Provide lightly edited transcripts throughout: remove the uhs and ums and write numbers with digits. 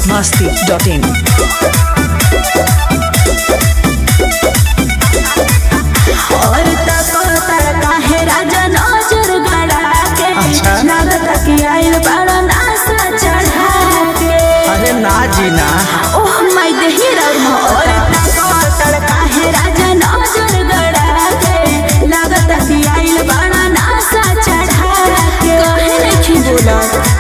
biharmasti.in और तक काहे राजा नजर गड़ा के लागत कि आइल बड़ा नासा चढ़ा के। अरे ना जी ना ओह माय देहिरा और तक काहे राजा नजर गड़ा के लागत कि आइल बड़ा नासा चढ़ा के। काहे नहीं बोला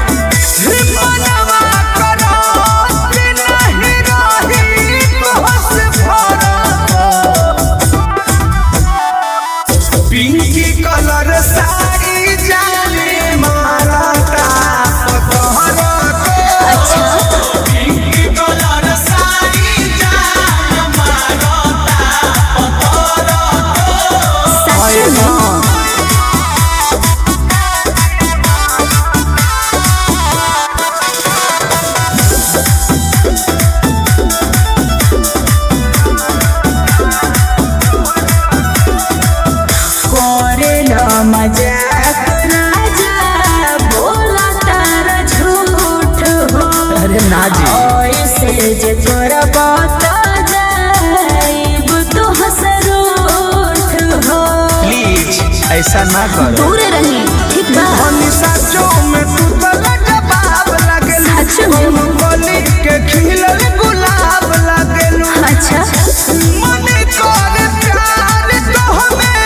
मजाक राजा बोला तारा झूठ हो। अरे ना जी ऐसे जे करब तो जाइब तो हसरूठ हो। प्लीज ऐसा ना करो। दूर रही ठीक बा सचो में तू तला जवाब लागेल सच में बोली के खिलल गुलाब लागेल। अच्छा मन कर प्यार तो हमें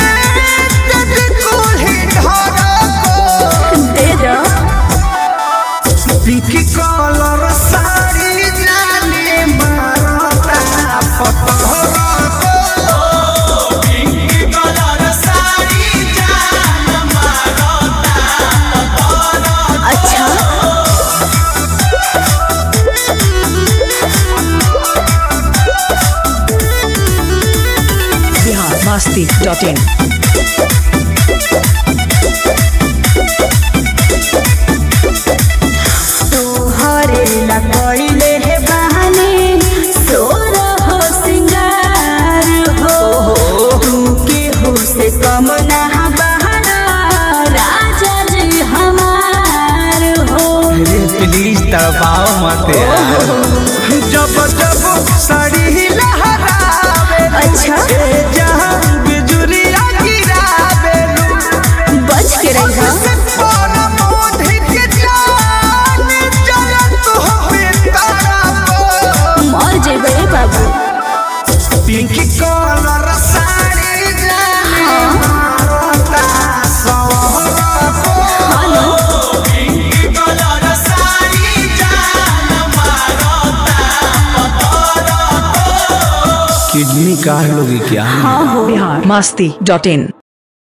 दे दो पिंकी कलर साड़ी जाने मारता पतोरा को। पिंकी कलर साड़ी जाने मारता पतोरा। अच्छा biharmasti.in हरेला कइले हे बहाने सोर हो सिंगार हो। तू के हो से कम ना बहाना राजा जी हमार हो। अरे प्लीज दबाओ मत यार। जब जब साड़ी लहरावे अच्छा जहां बिजुरिया गिरावे बच के रही मर जेबे बाबू। पिंकी कलर साड़ी जाने मारता सोहरा को। पिंकी कलर साड़ी जाने मारता पतोरा को। किडनी काट लोगी क्या? biharmasti.in